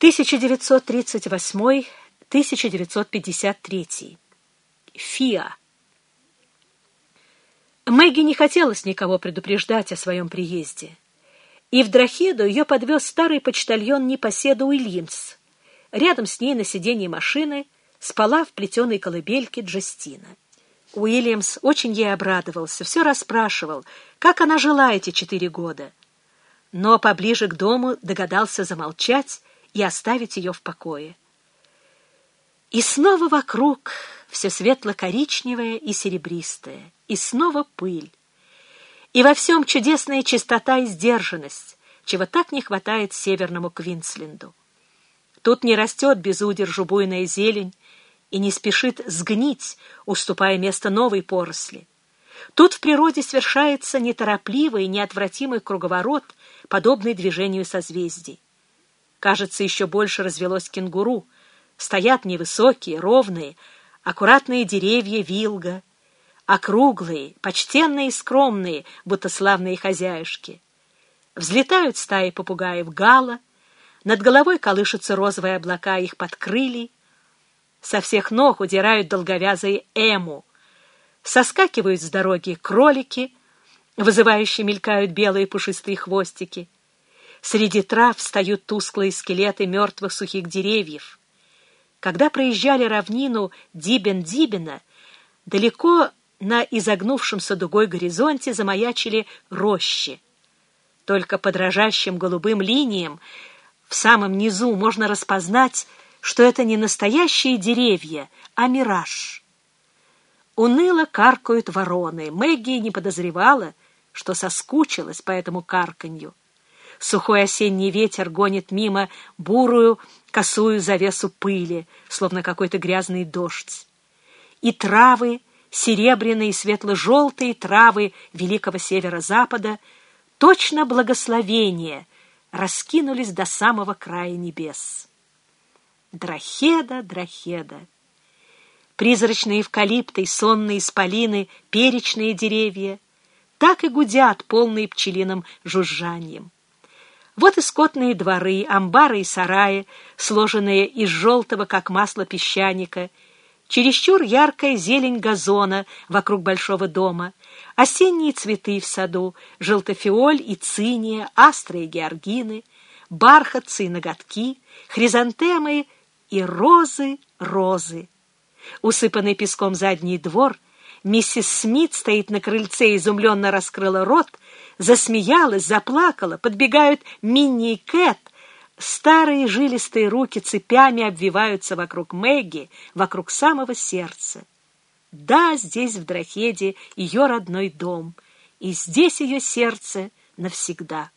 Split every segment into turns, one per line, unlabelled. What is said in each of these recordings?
1938-1953. Фиа. Мэгги не хотелось никого предупреждать о своем приезде, и в Драхеду ее подвез старый почтальон непоседа Уильямс. Рядом с ней на сиденье машины спала в плетеной колыбельке Джастина. Уильямс очень ей обрадовался, все расспрашивал, как она жила эти 4 года. Но поближе к дому догадался замолчать и оставить ее в покое. И снова вокруг все светло-коричневое и серебристое, и снова пыль. И во всем чудесная чистота и сдержанность, чего так не хватает северному Квинсленду. Тут не растет без удержу буйная зелень и не спешит сгнить, уступая место новой поросли. Тут в природе совершается неторопливый и неотвратимый круговорот, подобный движению созвездий. Кажется, еще больше развелось кенгуру. Стоят невысокие, ровные, аккуратные деревья вилга, округлые, почтенные и скромные, будто славные хозяюшки. Взлетают стаи попугаев гала, над головой колышутся розовые облака их подкрылий, со всех ног удирают долговязые эму, соскакивают с дороги кролики, вызывающе мелькают белые пушистые хвостики. Среди трав встают тусклые скелеты мертвых сухих деревьев. Когда проезжали равнину Дибен-Дибена, далеко на изогнувшемся дугой горизонте замаячили рощи. Только по дрожащим голубым линиям в самом низу можно распознать, что это не настоящие деревья, а мираж. Уныло каркают вороны. Мэгги не подозревала, что соскучилась по этому карканью. Сухой осенний ветер гонит мимо бурую, косую завесу пыли, словно какой-то грязный дождь. И травы, серебряные и светло-желтые травы великого северо-запада, точно благословение, раскинулись до самого края небес. Драхеда, Драхеда. Призрачные эвкалипты, сонные исполины, перечные деревья так и гудят, полные пчелиным жужжанием. Вот и скотные дворы, амбары и сараи, сложенные из желтого, как масло, песчаника, чересчур яркая зелень газона вокруг большого дома, осенние цветы в саду, желтофиоль и циния, астры и георгины, бархатцы и ноготки, хризантемы и розы, розы. Усыпанный песком задний двор, миссис Смит стоит на крыльце, изумленно раскрыла рот, засмеялась, заплакала, подбегают Минни и Кэт, старые жилистые руки цепями обвиваются вокруг Мэгги, вокруг самого сердца. Да, здесь, в Драхеде, ее родной дом, и здесь ее сердце навсегда.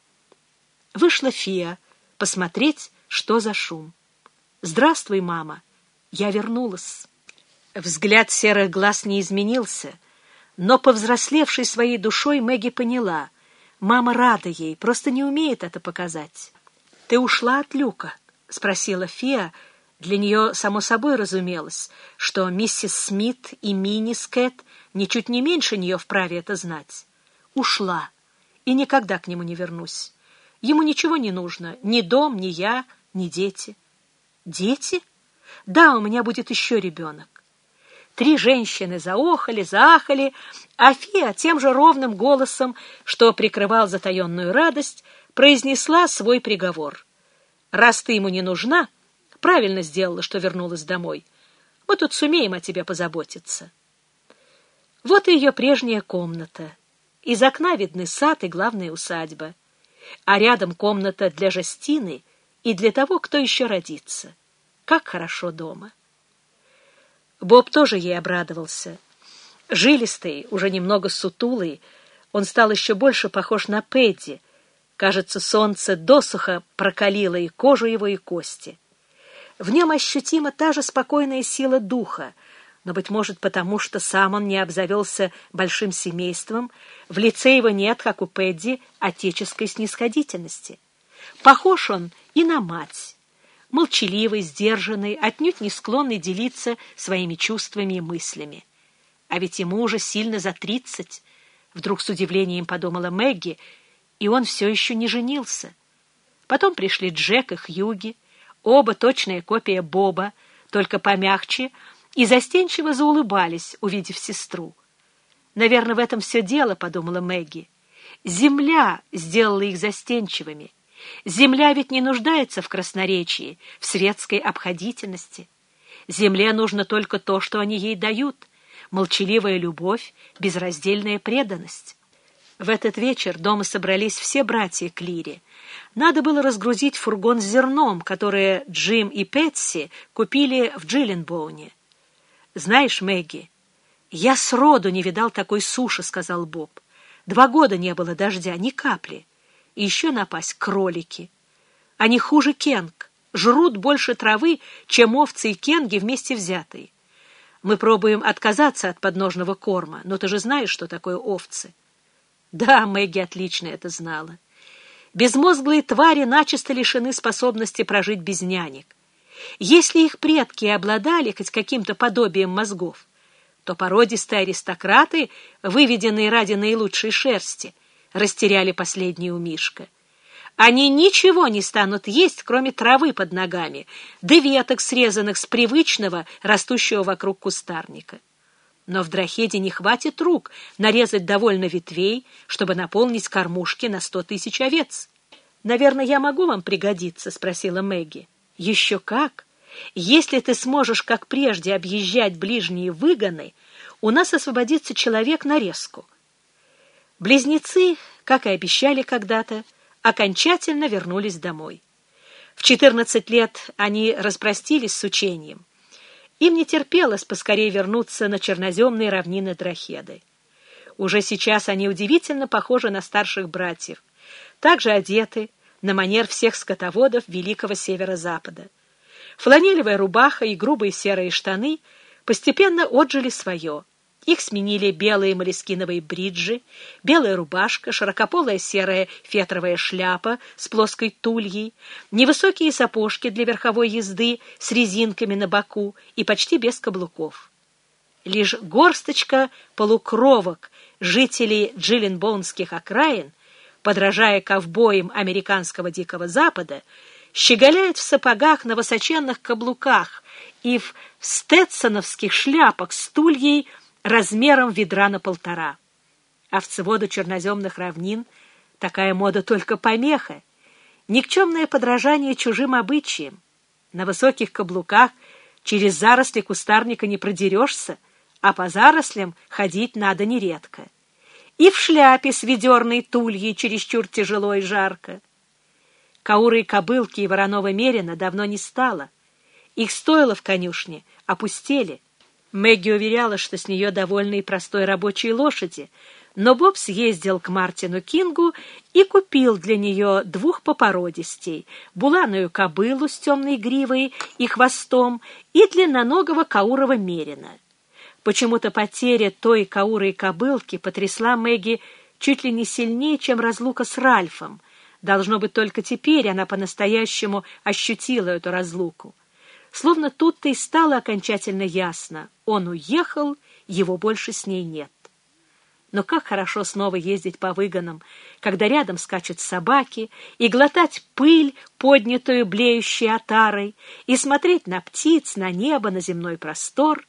Вышла Фиа посмотреть, что за шум. «Здравствуй, мама, я вернулась». Взгляд серых глаз не изменился, но, повзрослевшей своей душой, Мэгги поняла, мама рада ей, просто не умеет это показать. «Ты ушла от Люка?» — спросила Фиа. Для нее само собой разумелось, что миссис Смит и Минни с Кэт ничуть не меньше нее вправе это знать. «Ушла, и никогда к нему не вернусь. Ему ничего не нужно, ни дом, ни я, ни дети». «Дети? Да, у меня будет еще ребенок». 3 женщины заохали, заахали, а Фиа тем же ровным голосом, что прикрывал затаенную радость, произнесла свой приговор. «Раз ты ему не нужна, правильно сделала, что вернулась домой. Мы тут сумеем о тебе позаботиться». Вот и ее прежняя комната. Из окна видны сад и главная усадьба. А рядом комната для Жастины и для того, кто еще родится. Как хорошо дома. Боб тоже ей обрадовался. Жилистый, уже немного сутулый, он стал еще больше похож на Пэдди. Кажется, солнце досуха прокалило и кожу его, и кости. В нем ощутима та же спокойная сила духа, но, быть может, потому что сам он не обзавелся большим семейством, в лице его нет, как у Пэдди, отеческой снисходительности. Похож он и на мать. Молчаливый, сдержанный, отнюдь не склонный делиться своими чувствами и мыслями. А ведь ему уже сильно за 30, вдруг с удивлением подумала Мэгги, и он все еще не женился. Потом пришли Джек и Хьюги, Оба точная копия Боба, только помягче, и застенчиво заулыбались, увидев сестру. «Наверное, в этом все дело», — подумала Мэгги. «Земля сделала их застенчивыми. Земля ведь не нуждается в красноречии, в светской обходительности. Земле нужно только то, что они ей дают — молчаливая любовь, безраздельная преданность». В этот вечер дома собрались все братья Клири. Надо было разгрузить фургон с зерном, которое Джим и Пэтси купили в Джилленбоуне. «Знаешь, Мэгги, я сроду не видал такой суши», — сказал Боб. 2 года не было дождя, ни капли. И еще напасть кролики. Они хуже кенг, жрут больше травы, чем овцы и кенги вместе взятые. Мы пробуем отказаться от подножного корма, но ты же знаешь, что такое овцы». Да, Мэгги отлично это знала. Безмозглые твари начисто лишены способности прожить без нянек. Если их предки обладали хоть каким-то подобием мозгов, то породистые аристократы, выведенные ради наилучшей шерсти, растеряли последний умишко. Они ничего не станут есть, кроме травы под ногами, да веток, срезанных с привычного, растущего вокруг кустарника. Но в Драхеде не хватит рук нарезать довольно ветвей, чтобы наполнить кормушки на 100 000 овец. «Наверное, я могу вам пригодиться?» — спросила Мэгги. «Еще как! Если ты сможешь, как прежде, объезжать ближние выгоны, у нас освободится человек на резку». Близнецы, как и обещали когда-то, окончательно вернулись домой. В 14 лет они распростились с учением. Им не терпелось поскорее вернуться на черноземные равнины Драхеды. Уже сейчас они удивительно похожи на старших братьев, также одеты на манер всех скотоводов Великого Северо-Запада. Фланелевая рубаха и грубые серые штаны постепенно отжили свое. Их сменили белые молескиновые бриджи, белая рубашка, широкополая серая фетровая шляпа с плоской тульей, невысокие сапожки для верховой езды с резинками на боку и почти без каблуков. Лишь горсточка полукровок жителей джилленбоунских окраин, подражая ковбоям американского Дикого Запада, щеголяют в сапогах на высоченных каблуках и в стетсоновских шляпах с тульей размером ведра на 1,5. Овцеводу черноземных равнин такая мода только помеха, никчемное подражание чужим обычаям. На высоких каблуках через заросли кустарника не продерешься, а по зарослям ходить надо нередко. И в шляпе с ведерной тульей чересчур тяжело и жарко. Кауры и кобылки и вороного мерина давно не стало. Их стойла в конюшне опустели. Мэгги уверяла, что с нее довольны и простой рабочей лошади, но Боб съездил к Мартину Кингу и купил для нее 2 попородистей, буланую кобылу с темной гривой и хвостом и длинноногого каурова мерина. Почему-то потеря той каурой кобылки потрясла Мэгги чуть ли не сильнее, чем разлука с Ральфом. Должно быть, только теперь она по-настоящему ощутила эту разлуку. Словно тут-то и стало окончательно ясно. Он уехал, его больше с ней нет. Но как хорошо снова ездить по выгонам, когда рядом скачут собаки, и глотать пыль, поднятую блеющей отарой, и смотреть на птиц, на небо, на земной простор.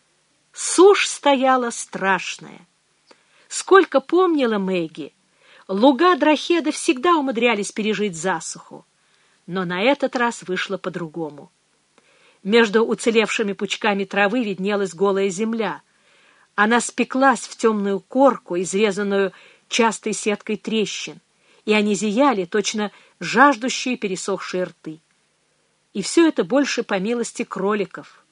Сушь стояла страшная. Сколько помнила Мэгги, луга Драхеды всегда умудрялись пережить засуху. Но на этот раз вышло по-другому. Между уцелевшими пучками травы виднелась голая земля. Она спеклась в темную корку, изрезанную частой сеткой трещин, и они зияли, точно жаждущие пересохшие рты. И все это больше по милости кроликов.